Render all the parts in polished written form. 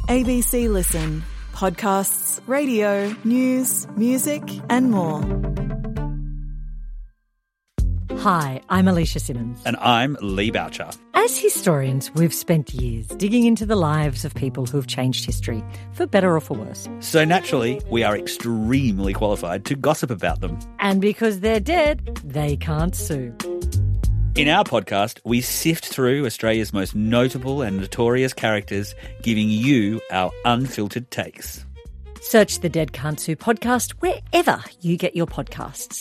ABC Listen. Podcasts, radio, news, music and more. Hi, I'm Alicia Simmons. And I'm Lee Boucher. As historians, we've spent years digging into the lives of people who have changed history, for better or for worse. So naturally, we are extremely qualified to gossip about them. And because they're dead, they can't sue. In our podcast, we sift through Australia's most notable and notorious characters, giving you our unfiltered takes. Search the Dead Can't Sue podcast wherever you get your podcasts.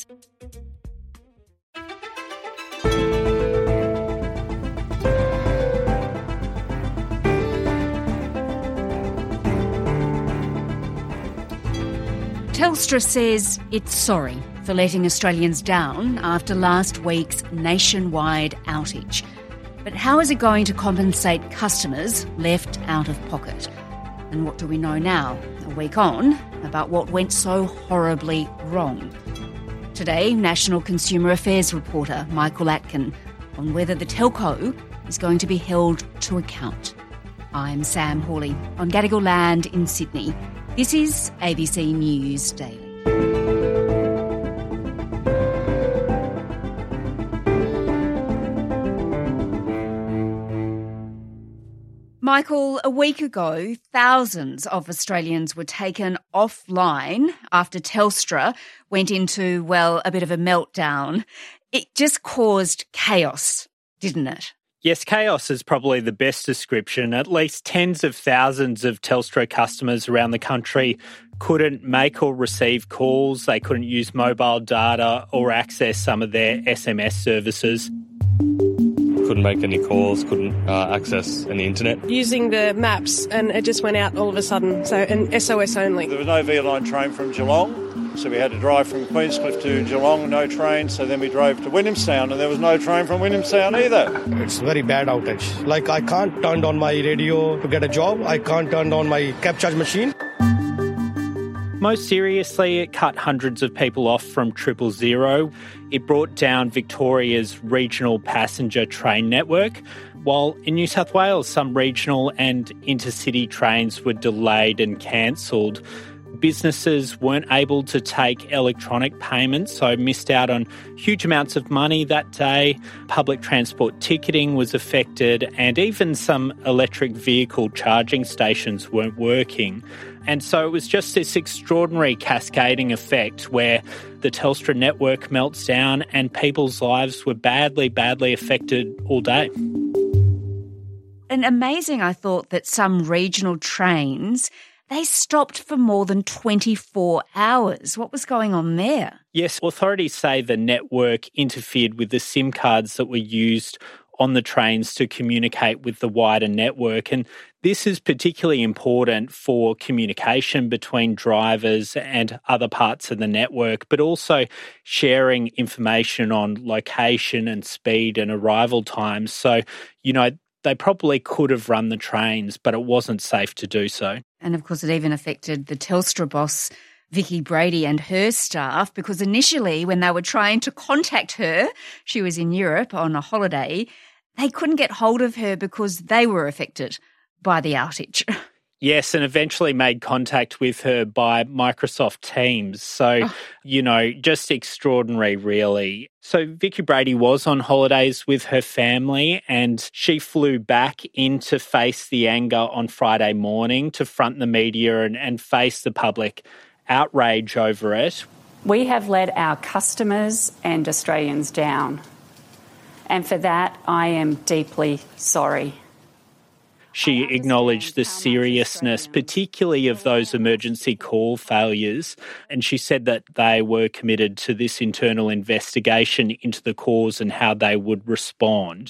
Telstra says it's sorry for letting Australians down after last week's nationwide outage. But how is it going to compensate customers left out of pocket? And what do we know now, a week on, about what went so horribly wrong? Today, National Consumer Affairs reporter Michael Atkin on whether the telco is going to be held to account. I'm Sam Hawley on Gadigal land in Sydney. This is ABC News Daily. Michael, a week ago, thousands of Australians were taken offline after Telstra went into, well, a bit of a meltdown. It just caused chaos, didn't it? Yes, chaos is probably the best description. At least tens of thousands of Telstra customers around the country couldn't make or receive calls. They couldn't use mobile data or access some of their SMS services. Couldn't make any calls, couldn't access any internet. Using the maps, and it just went out all of a sudden, so and SOS only. There was no V-Line train from Geelong, so we had to drive from Queenscliff to Geelong, no train, so then we drove to Williamstown, and there was no train from Williamstown either. It's very bad outage. Like, I can't turn on my radio to get a job, I can't turn on my cab charge machine. Most seriously, it cut hundreds of people off from 000. It brought down Victoria's regional passenger train network, while in New South Wales, some regional and intercity trains were delayed and cancelled. Businesses weren't able to take electronic payments, so missed out on huge amounts of money that day. Public transport ticketing was affected, and even some electric vehicle charging stations weren't working. And so it was just this extraordinary cascading effect where the Telstra network melts down and people's lives were badly, badly affected all day. And amazing, I thought, that some regional trains, they stopped for more than 24 hours. What was going on there? Yes, authorities say the network interfered with the SIM cards that were used on the trains to communicate with the wider network. And this is particularly important for communication between drivers and other parts of the network, but also sharing information on location and speed and arrival times. So, they probably could have run the trains, but it wasn't safe to do so. And of course, it even affected the Telstra boss, Vicky Brady, and her staff, because initially when they were trying to contact her, she was in Europe on a holiday, they couldn't get hold of her because they were affected by the outage. Yes, and eventually made contact with her by Microsoft Teams. So, just extraordinary, really. So Vicky Brady was on holidays with her family, and she flew back in to face the anger on Friday morning, to front the media and face the public outrage over it. We have let our customers and Australians down, and for that I am deeply sorry. She acknowledged the seriousness, particularly of those emergency call failures, and she said that they were committed to this internal investigation into the cause and how they would respond.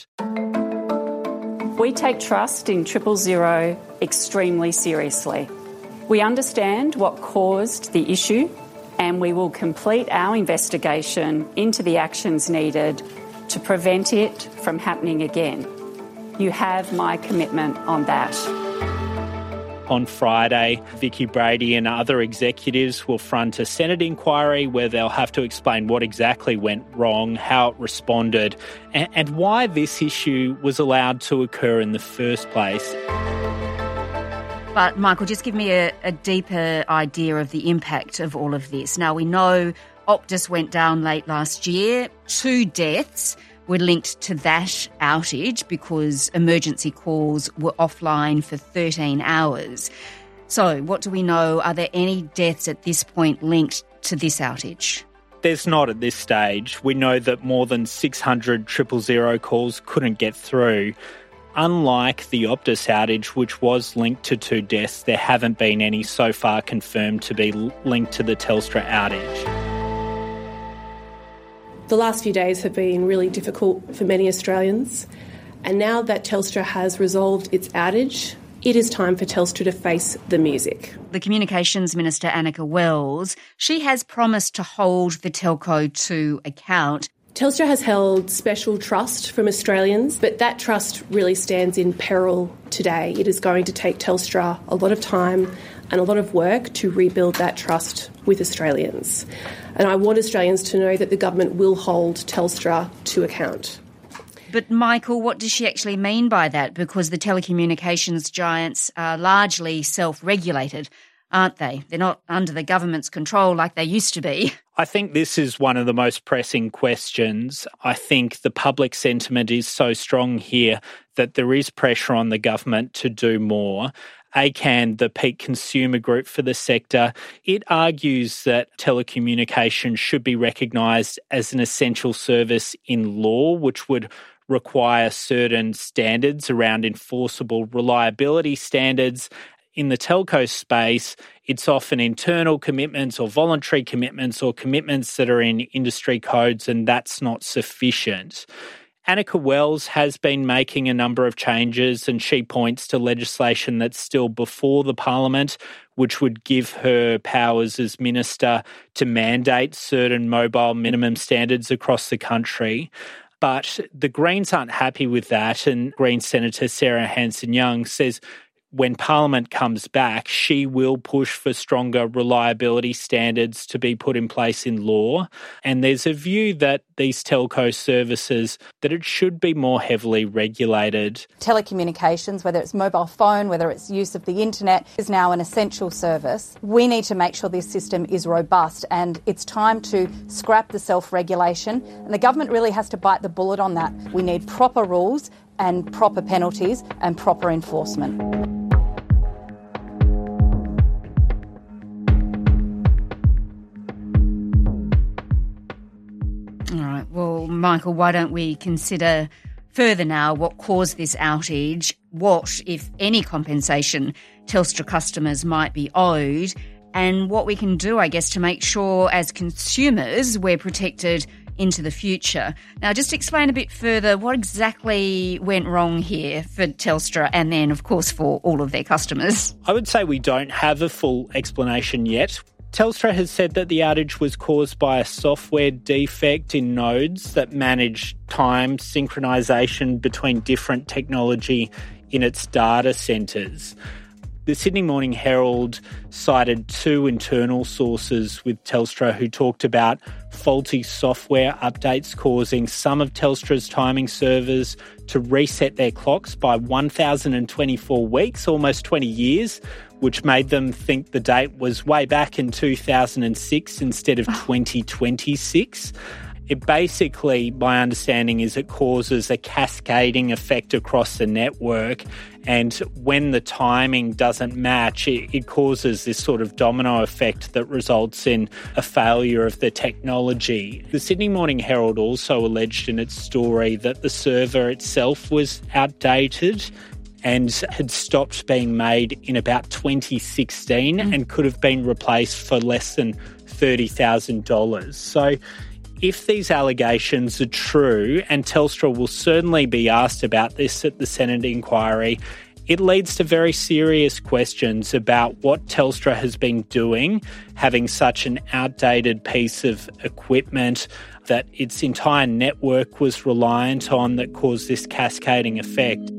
We take trust in 000 extremely seriously. We understand what caused the issue, and we will complete our investigation into the actions needed to prevent it from happening again. You have my commitment on that. On Friday, Vicky Brady and other executives will front a Senate inquiry where they'll have to explain what exactly went wrong, how it responded, and why this issue was allowed to occur in the first place. But, Michael, just give me a deeper idea of the impact of all of this. Now, we know Optus went down late last year. 2 deaths were linked to that outage because emergency calls were offline for 13 hours. So, what do we know? Are there any deaths at this point linked to this outage? There's not at this stage. We know that more than 600 000 calls couldn't get through. Unlike the Optus outage, which was linked to 2 deaths, there haven't been any so far confirmed to be linked to the Telstra outage. The last few days have been really difficult for many Australians, and now that Telstra has resolved its outage, it is time for Telstra to face the music. The Communications Minister, Annika Wells, she has promised to hold the telco to account. Telstra has held special trust from Australians, but that trust really stands in peril today. It is going to take Telstra a lot of time and a lot of work to rebuild that trust with Australians. And I want Australians to know that the government will hold Telstra to account. But, Michael, what does she actually mean by that? Because the telecommunications giants are largely self-regulated, aren't they? They're not under the government's control like they used to be. I think this is one of the most pressing questions. I think the public sentiment is so strong here that there is pressure on the government to do more. ACAN, the peak consumer group for the sector, it argues that telecommunications should be recognised as an essential service in law, which would require certain standards around enforceable reliability standards. In the telco space, it's often internal commitments or voluntary commitments or commitments that are in industry codes, and that's not sufficient. Annika Wells has been making a number of changes, and she points to legislation that's still before the Parliament, which would give her powers as minister to mandate certain mobile minimum standards across the country. But the Greens aren't happy with that, and Green Senator Sarah Hanson-Young says when Parliament comes back, she will push for stronger reliability standards to be put in place in law. And there's a view that these telco services, that it should be more heavily regulated. Telecommunications, whether it's mobile phone, whether it's use of the internet, is now an essential service. We need to make sure this system is robust, and it's time to scrap the self-regulation. And the government really has to bite the bullet on that. We need proper rules and proper penalties and proper enforcement. All right, well, Michael, why don't we consider further now what caused this outage, what, if any, compensation Telstra customers might be owed, and what we can do, I guess, to make sure as consumers we're protected into the future. Now, just explain a bit further what exactly went wrong here for Telstra and then, of course, for all of their customers. I would say we don't have a full explanation yet. Telstra has said that the outage was caused by a software defect in nodes that manage time synchronisation between different technology in its data centres. The Sydney Morning Herald cited 2 internal sources with Telstra who talked about faulty software updates causing some of Telstra's timing servers to reset their clocks by 1,024 weeks, almost 20 years, which made them think the date was way back in 2006 instead of 2026. It basically, my understanding is it causes a cascading effect across the network, and when the timing doesn't match, it causes this sort of domino effect that results in a failure of the technology. The Sydney Morning Herald also alleged in its story that the server itself was outdated and had stopped being made in about 2016 and could have been replaced for less than $30,000. So if these allegations are true, and Telstra will certainly be asked about this at the Senate inquiry, it leads to very serious questions about what Telstra has been doing, having such an outdated piece of equipment that its entire network was reliant on that caused this cascading effect.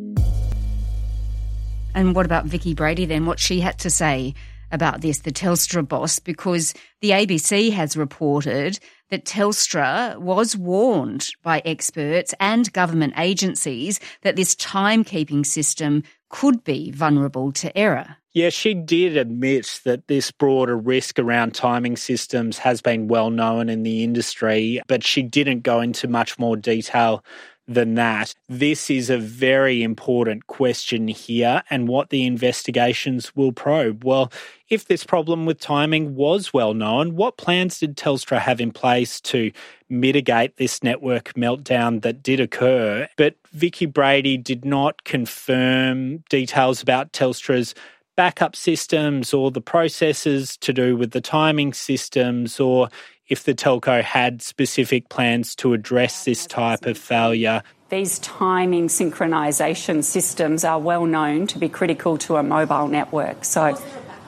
And what about Vicky Brady then? What she had to say about this, the Telstra boss, because the ABC has reported that Telstra was warned by experts and government agencies that this timekeeping system could be vulnerable to error. Yeah, she did admit that this broader risk around timing systems has been well known in the industry, but she didn't go into much more detail than that. This is a very important question here, and what the investigations will probe. Well, if this problem with timing was well known, what plans did Telstra have in place to mitigate this network meltdown that did occur? But Vicky Brady did not confirm details about Telstra's backup systems or the processes to do with the timing systems, or if the telco had specific plans to address this type of failure. These timing synchronisation systems are well known to be critical to a mobile network. So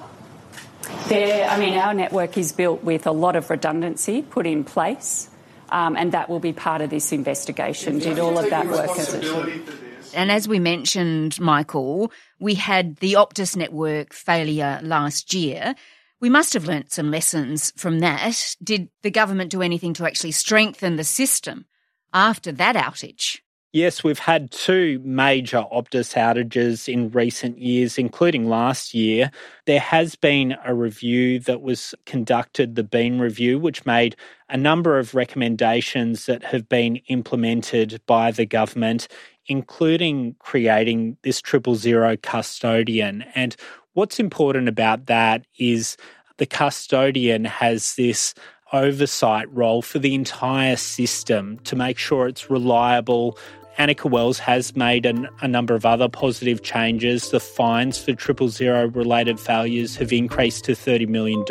our network is built with a lot of redundancy put in place, and that will be part of this investigation. Did all of that work as it should? And as we mentioned, Michael, we had the Optus network failure last year. We must have learnt some lessons from that. Did the government do anything to actually strengthen the system after that outage? Yes, we've had 2 major Optus outages in recent years, including last year. There has been a review that was conducted, the Bean Review, which made a number of recommendations that have been implemented by the government, including creating this 000 custodian. And what's important about that is the custodian has this oversight role for the entire system to make sure it's reliable. Anika Wells has made a number of other positive changes. The fines for 000 related failures have increased to $30 million.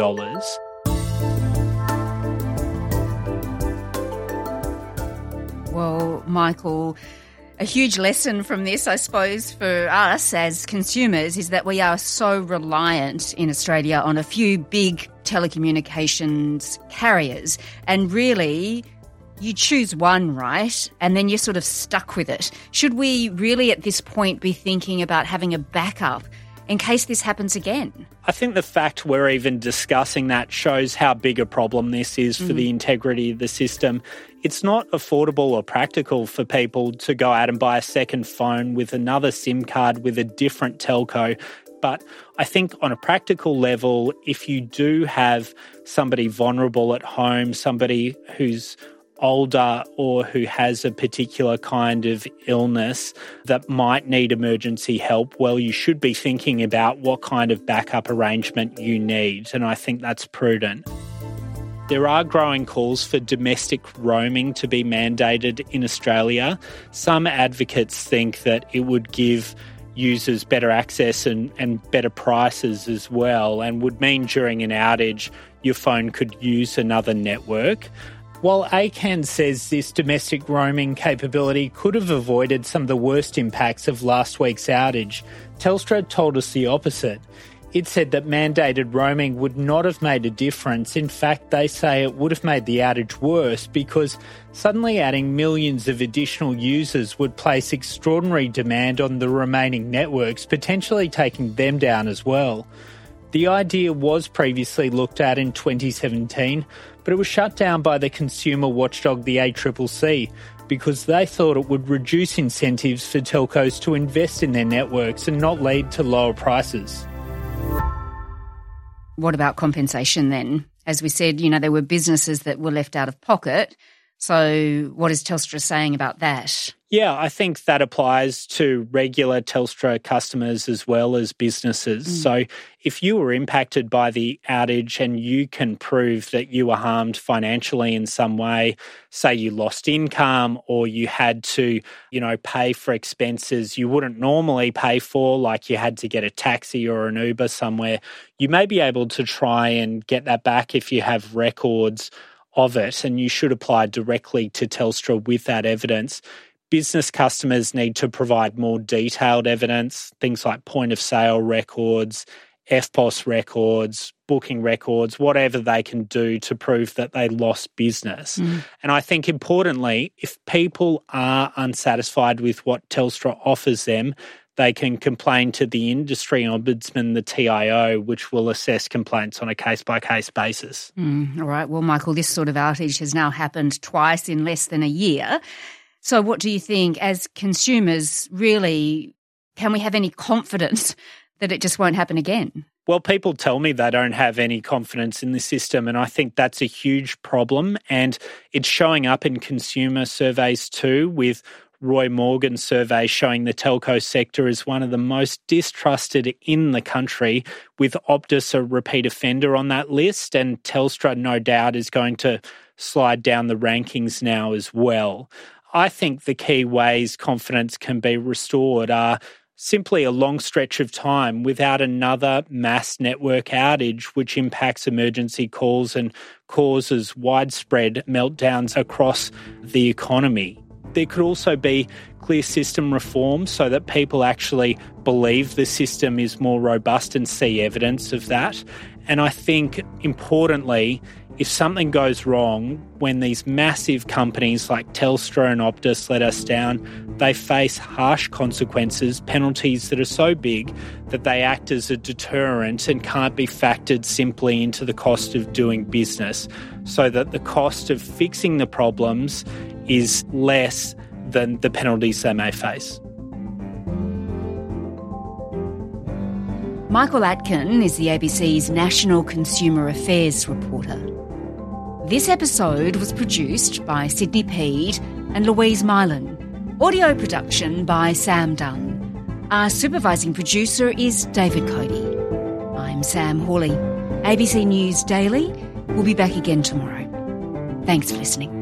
Well, Michael, a huge lesson from this, I suppose, for us as consumers is that we are so reliant in Australia on a few big telecommunications carriers. And really, you choose one, right? And then you're sort of stuck with it. Should we really at this point be thinking about having a backup in case this happens again? I think the fact we're even discussing that shows how big a problem this is for the integrity of the system. It's not affordable or practical for people to go out and buy a second phone with another SIM card with a different telco. But I think on a practical level, if you do have somebody vulnerable at home, somebody who's older or who has a particular kind of illness that might need emergency help, well, you should be thinking about what kind of backup arrangement you need, and I think that's prudent. There are growing calls for domestic roaming to be mandated in Australia. Some advocates think that it would give users better access and better prices as well, and would mean during an outage your phone could use another network. While ACAN says this domestic roaming capability could have avoided some of the worst impacts of last week's outage, Telstra told us the opposite. It said that mandated roaming would not have made a difference. In fact, they say it would have made the outage worse because suddenly adding millions of additional users would place extraordinary demand on the remaining networks, potentially taking them down as well. The idea was previously looked at in 2017, but it was shut down by the consumer watchdog, the ACCC, because they thought it would reduce incentives for telcos to invest in their networks and not lead to lower prices. What about compensation then? As we said, there were businesses that were left out of pocket. So what is Telstra saying about that? Yeah, I think that applies to regular Telstra customers as well as businesses. So if you were impacted by the outage and you can prove that you were harmed financially in some way, say you lost income or you had to, pay for expenses you wouldn't normally pay for, like you had to get a taxi or an Uber somewhere, you may be able to try and get that back if you have records of it, and you should apply directly to Telstra with that evidence. Business customers need to provide more detailed evidence, things like point of sale records, EFTPOS records, booking records, whatever they can do to prove that they lost business. And I think importantly, if people are unsatisfied with what Telstra offers them, they can complain to the industry ombudsman, the TIO, which will assess complaints on a case-by-case basis. All right. Well, Michael, this sort of outage has now happened twice in less than a year. So what do you think, as consumers, really, can we have any confidence that it just won't happen again? Well, people tell me they don't have any confidence in the system, and I think that's a huge problem. And it's showing up in consumer surveys too, with Roy Morgan's survey showing the telco sector is one of the most distrusted in the country, with Optus a repeat offender on that list, and Telstra no doubt is going to slide down the rankings now as well. I think the key ways confidence can be restored are simply a long stretch of time without another mass network outage which impacts emergency calls and causes widespread meltdowns across the economy. There could also be clear system reform so that people actually believe the system is more robust and see evidence of that. And I think, importantly, if something goes wrong, when these massive companies like Telstra and Optus let us down, they face harsh consequences, penalties that are so big that they act as a deterrent and can't be factored simply into the cost of doing business, so that the cost of fixing the problems is less than the penalties they may face. Michael Atkin is the ABC's National Consumer Affairs reporter. This episode was produced by Sydney Peed and Louise Mylan. Audio production by Sam Dunn. Our supervising producer is David Cody. I'm Sam Hawley. ABC News Daily will be back again tomorrow. Thanks for listening.